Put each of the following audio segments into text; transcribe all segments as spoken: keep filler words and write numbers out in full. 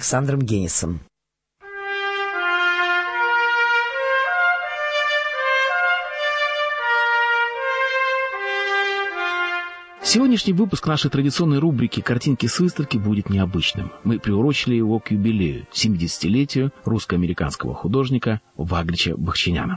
Александром Генисом. Сегодняшний выпуск нашей традиционной рубрики «Картинки с выставки» будет необычным. Мы приурочили его к юбилею, семидесятилетию русско-американского художника Вагрича Бахчиняна.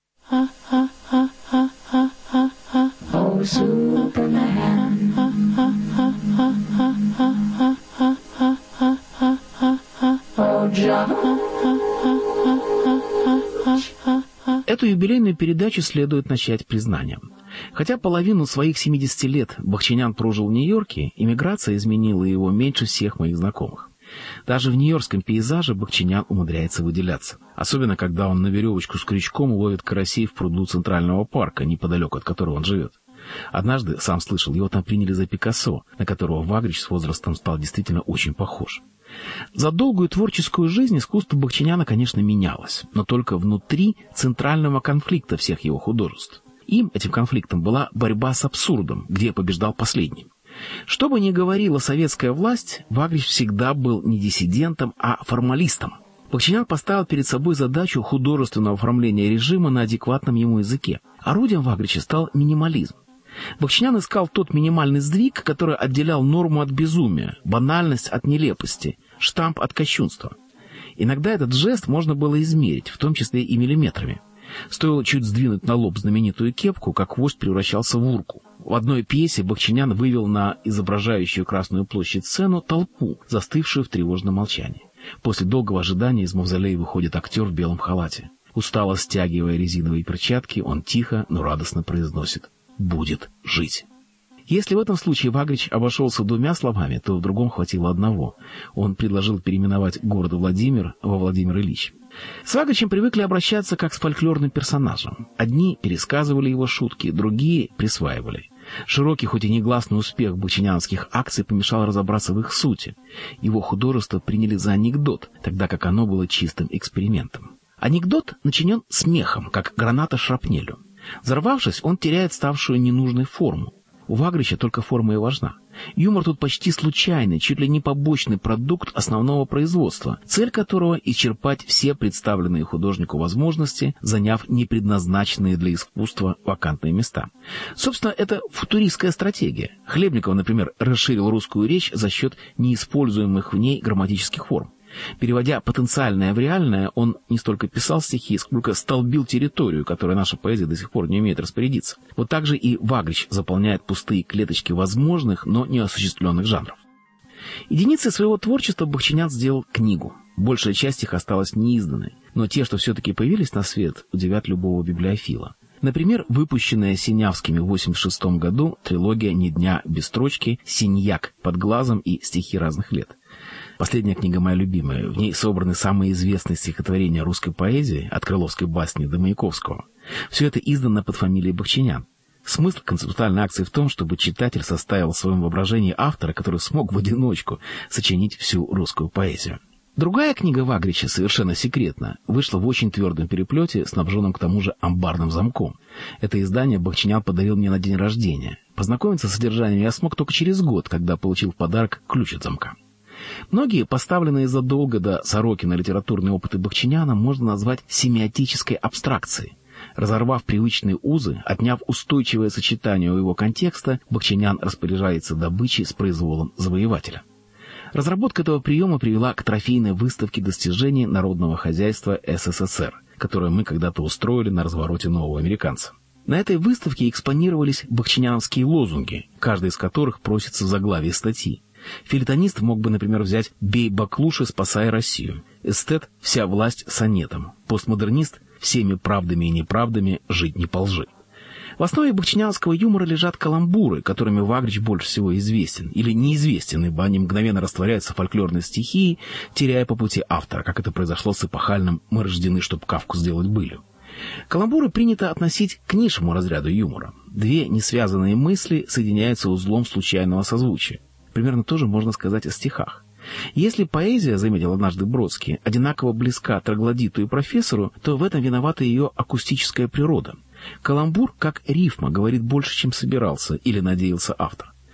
Эту юбилейную передачу следует начать признанием. Хотя половину своих семидесяти лет Бахчинян прожил в Нью-Йорке, эмиграция изменила его меньше всех моих знакомых. Даже в нью-йоркском пейзаже Бахчинян умудряется выделяться. Особенно, когда он на веревочку с крючком ловит карасей в пруду Центрального парка, неподалеку от которого он живет. Однажды, сам слышал, его там приняли за Пикассо, на которого Вагрич с возрастом стал действительно очень похож. За долгую творческую жизнь искусство Бахчиняна, конечно, менялось, но только внутри центрального конфликта всех его художеств. Им, этим конфликтом, была борьба с абсурдом, где побеждал последний. Что бы ни говорила советская власть, Вагрич всегда был не диссидентом, а формалистом. Бахчинян поставил перед собой задачу художественного оформления режима на адекватном ему языке. Орудием Вагрича стал минимализм. Бахчинян искал тот минимальный сдвиг, который отделял норму от безумия, банальность от нелепости, штамп от кощунства. Иногда этот жест можно было измерить, в том числе и миллиметрами. Стоило чуть сдвинуть на лоб знаменитую кепку, как вождь превращался в урку. В одной пьесе Бахчинян вывел на изображающую Красную площадь сцену толпу, застывшую в тревожном молчании. После долгого ожидания из мавзолея выходит актер в белом халате. Устало стягивая резиновые перчатки, он тихо, но радостно произносит: «Будет жить». Если в этом случае Вагрич обошелся двумя словами, то в другом хватило одного. Он предложил переименовать город Владимир во Владимир Ильич. С Вагричем привыкли обращаться как с фольклорным персонажем. Одни пересказывали его шутки, другие присваивали. Широкий, хоть и негласный успех бахчинянских акций помешал разобраться в их сути. Его художество приняли за анекдот, тогда как оно было чистым экспериментом. Анекдот начинен смехом, как граната шрапнелью. Взорвавшись, он теряет ставшую ненужной форму. У Вагрича только форма и важна. Юмор тут почти случайный, чуть ли не побочный продукт основного производства, цель которого — исчерпать все представленные художнику возможности, заняв непредназначенные для искусства вакантные места. Собственно, это футуристская стратегия. Хлебников, например, расширил русскую речь за счет неиспользуемых в ней грамматических форм. Переводя потенциальное в реальное, он не столько писал стихи, сколько столбил территорию, которой наша поэзия до сих пор не умеет распорядиться. Вот так же и Вагрич заполняет пустые клеточки возможных, но неосуществленных жанров. Единицей своего творчества Бахчинян сделал книгу. Большая часть их осталась неизданной, но те, что все-таки появились на свет, удивят любого библиофила. Например, выпущенная Синявскими в восемьдесят шестом году трилогия «Ни дня без строчки», «Синьяк под глазом» и «Стихи разных лет». Последняя книга моя любимая. В ней собраны самые известные стихотворения русской поэзии, от крыловской басни до Маяковского. Все это издано под фамилией Бахчинян. Смысл концептуальной акции в том, чтобы читатель составил в своем воображении автора, который смог в одиночку сочинить всю русскую поэзию. Другая книга Вагрича, совершенно секретно, вышла в очень твердом переплете, снабженном к тому же амбарным замком. Это издание Бахчинян подарил мне на день рождения. Познакомиться с содержанием я смог только через год, когда получил в подарок ключ от замка. Многие поставленные задолго до Сорокина литературные опыты Бахчиняна можно назвать семиотической абстракцией. Разорвав привычные узы, отняв устойчивое сочетание у его контекста, Бахчинян распоряжается добычей с произволом завоевателя. Разработка этого приема привела к трофейной выставке достижений народного хозяйства СССР, которую мы когда-то устроили на развороте нового американца. На этой выставке экспонировались бахчиняновские лозунги, каждый из которых просится в заглавии статьи. Фельетонист мог бы, например, взять «Бей баклуши, спасай Россию», эстет «Вся власть сонетом», постмодернист «Всеми правдами и неправдами жить не по лжи». В основе бахчиняновского юмора лежат каламбуры, которыми Вагрич больше всего известен, или неизвестен, ибо они мгновенно растворяются в фольклорной стихии, теряя по пути автора, как это произошло с эпохальным «Мы рождены, чтоб Кафку сделать былью». Каламбуры принято относить к низшему разряду юмора. Две несвязанные мысли соединяются узлом случайного созвучия. Примерно то же можно сказать о стихах. Если поэзия, заметил однажды Бродский, одинаково близка троглодиту и профессору, то в этом виновата ее акустическая природа. Каламбур, как рифма, говорит больше, чем собирался или надеялся автор.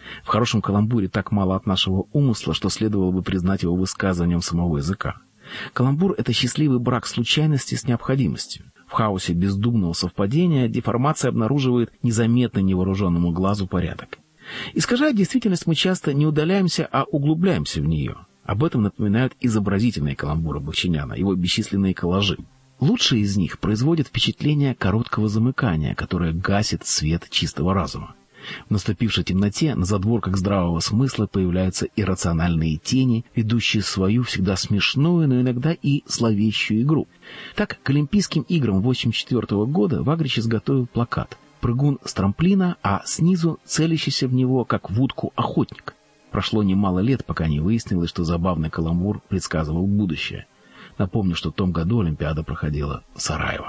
В хорошем каламбуре так мало от нашего умысла, что следовало бы признать его высказыванием самого языка. Каламбур — это счастливый брак случайности с необходимостью. В хаосе бездумного совпадения деформация обнаруживает незаметный невооруженному глазу порядок. Искажая действительность, мы часто не удаляемся, а углубляемся в нее. Об этом напоминают изобразительные каламбуры Бахчиняна, его бесчисленные коллажи. Лучшие из них производят впечатление короткого замыкания, которое гасит свет чистого разума. В наступившей темноте на задворках здравого смысла появляются иррациональные тени, ведущие свою всегда смешную, но иногда и зловещую игру. Так, к Олимпийским играм восемьдесят четвёртого года Вагрич изготовил плакат: прыгун с трамплина, а снизу целящийся в него, как в утку, охотник. Прошло немало лет, пока не выяснилось, что забавный каламбур предсказывал будущее. Напомню, что в том году Олимпиада проходила в Сараево.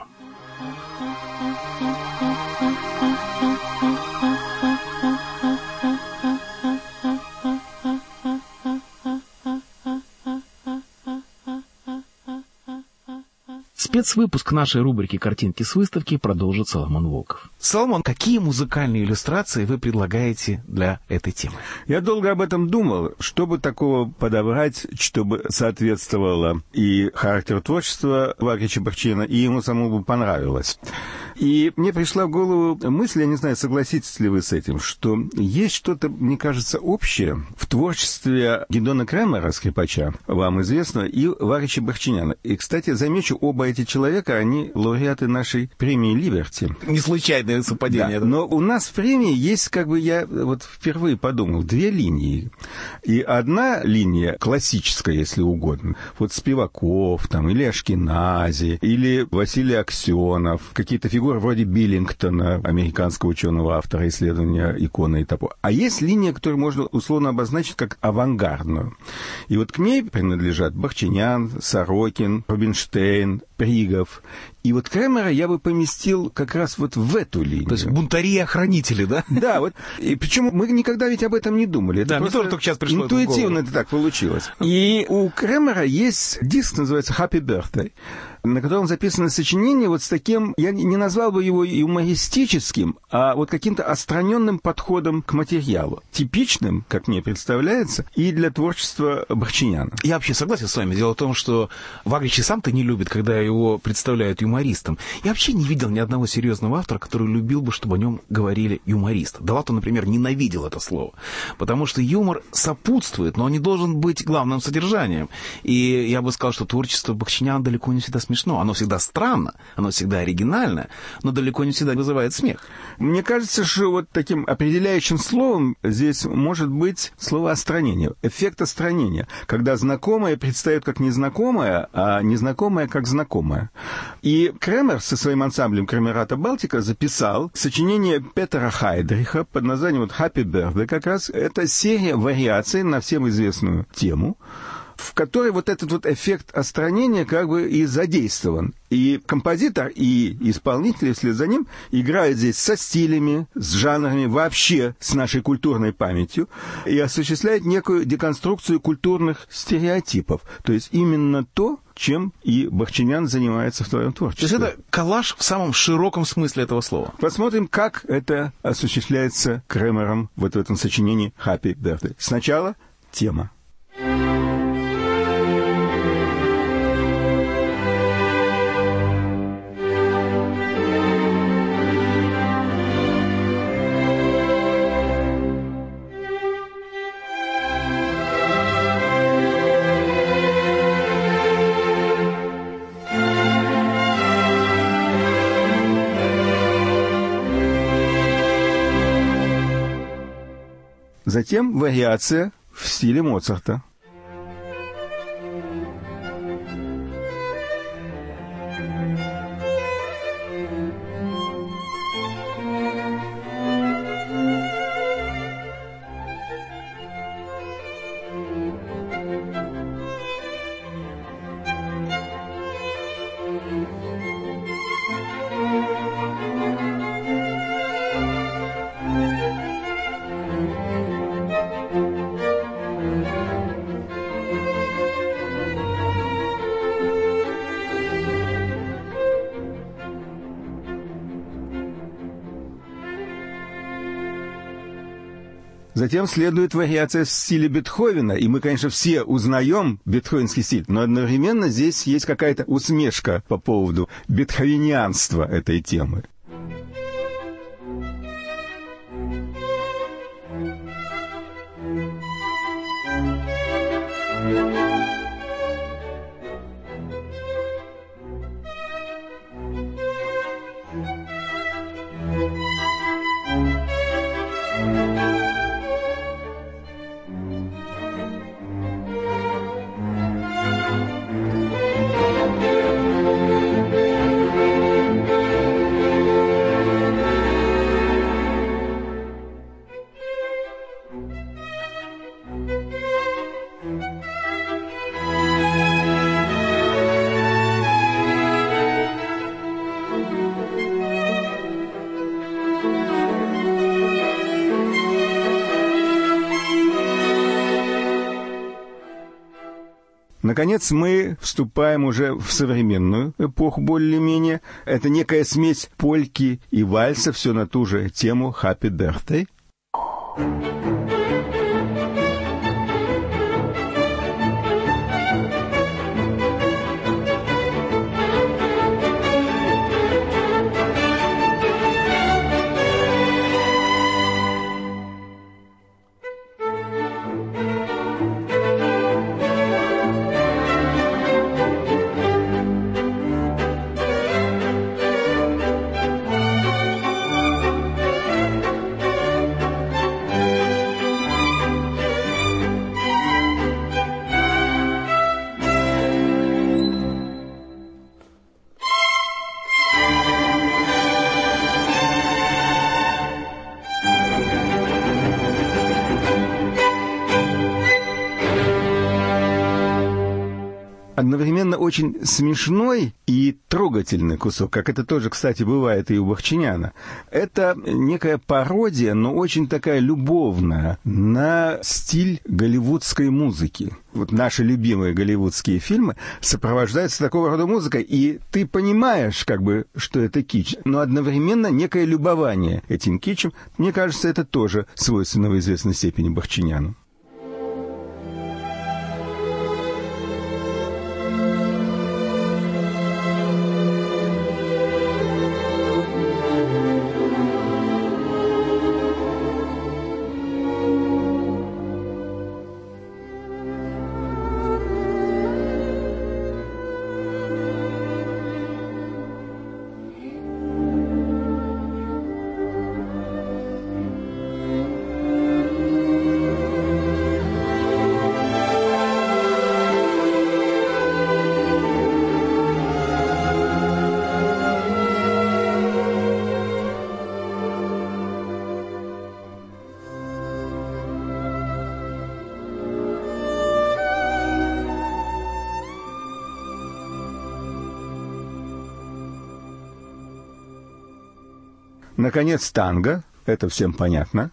Спецвыпуск нашей рубрики «Картинки с выставки» продолжит Соломон Волков. Соломон, какие музыкальные иллюстрации вы предлагаете для этой темы? Я долго об этом думал, чтобы такого подобрать, чтобы соответствовало и характеру творчества Вагрича Бахчиняна, и ему самому бы понравилось. И мне пришла в голову мысль, я не знаю, согласитесь ли вы с этим, что есть что-то, мне кажется, общее в творчестве Гидона Кремера, скрипача, вам известно, и Вагрича Бахчиняна. И, кстати, замечу, оба эти человека, они лауреаты нашей премии «Либерти». Не случайное совпадение. Да, но у нас в премии есть, как бы я вот впервые подумал, две линии. И одна линия классическая, если угодно, вот Спиваков, там, или Ашкенази, или Василий Аксенов, какие-то фигуры вроде Биллингтона, американского ученого-автора исследования иконы и того. А есть линия, которую можно условно обозначить как авангардную. И вот к ней принадлежат Бахчинян, Сорокин, Рубинштейн, Пригов. И вот Кремера я бы поместил как раз вот в эту линию. То есть бунтари и охранители, да? Да, вот. И причем мы никогда ведь об этом не думали. Это да, мне тоже только сейчас пришло интуитивно это так получилось. И у Кремера есть диск, называется «Happy Birthday», на котором записано сочинение вот с таким, я не назвал бы его юмористическим, а вот каким-то отстраненным подходом к материалу. Типичным, как мне представляется, и для творчества Бахчиняна. Я вообще согласен с вами. Дело в том, что Вагрич и сам-то не любит, когда его представляют юмористом. Я вообще не видел ни одного серьезного автора, который любил бы, чтобы о нем говорили юморист. Далато, например, ненавидел это слово. Потому что юмор сопутствует, но он не должен быть главным содержанием. И я бы сказал, что творчество Бахчиняна далеко не всегда смешно. Оно всегда странно, оно всегда оригинально, но далеко не всегда вызывает смех. Мне кажется, что вот таким определяющим словом здесь может быть слово «остранение», эффект остранения, когда знакомое предстает как незнакомое, а незнакомое как знакомое. И Кремер со своим ансамблем «Кремерата Балтика» записал сочинение Петера Хайдриха под названием вот «Happy Birthday». Как раз это серия вариаций на всем известную тему, в которой вот этот вот эффект остранения как бы и задействован. И композитор, и исполнители вслед за ним играют здесь со стилями, с жанрами, вообще с нашей культурной памятью, и осуществляют некую деконструкцию культурных стереотипов. То есть именно то, чем и Бахчинян занимается в своем творчестве. То есть это коллаж в самом широком смысле этого слова. Посмотрим, как это осуществляется Кремером вот в этом сочинении «Happy Birthday». Сначала тема. Затем вариация в стиле Моцарта. Затем следует вариация в стиле Бетховена, и мы, конечно, все узнаем бетховенский стиль, но одновременно здесь есть какая-то усмешка по поводу бетховенианства этой темы. Наконец, мы вступаем уже в современную эпоху более-менее. Это некая смесь польки и вальса, все на ту же тему «Happy Birthday». Одновременно очень смешной и трогательный кусок, как это тоже, кстати, бывает и у Бахчиняна. Это некая пародия, но очень такая любовная, на стиль голливудской музыки. Вот наши любимые голливудские фильмы сопровождаются такого рода музыкой, и ты понимаешь, как бы, что это кич, но одновременно некое любование этим кичем. Мне кажется, это тоже свойственно в известной степени Бахчиняну. Наконец, танго. Это всем понятно.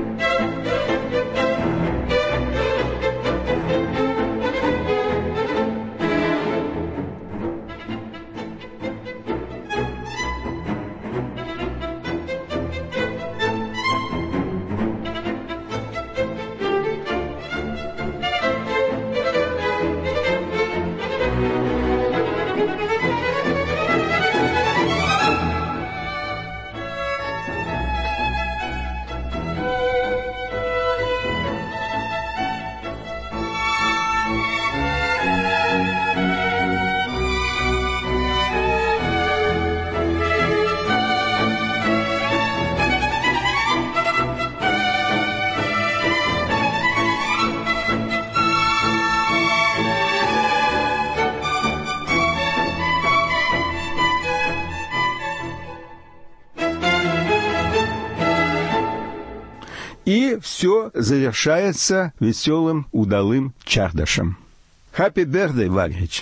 И все завершается веселым, удалым чардашем. Happy birthday, Вагрич!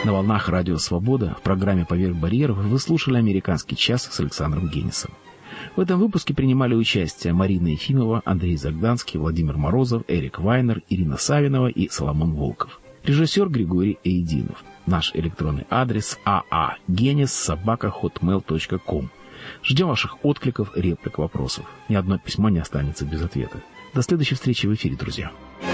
На волнах Радио Свобода в программе «Поверх барьеров» вы слушали «Американский час» с Александром Генисом. В этом выпуске принимали участие Марина Ефимова, Андрей Загданский, Владимир Морозов, Эрик Вайнер, Ирина Савинова и Соломон Волков. Режиссер Григорий Эйдинов. Наш электронный адрес aagenis собака хотмейл точка ком. Ждем ваших откликов, реплик, вопросов. Ни одно письмо не останется без ответа. До следующей встречи в эфире, друзья.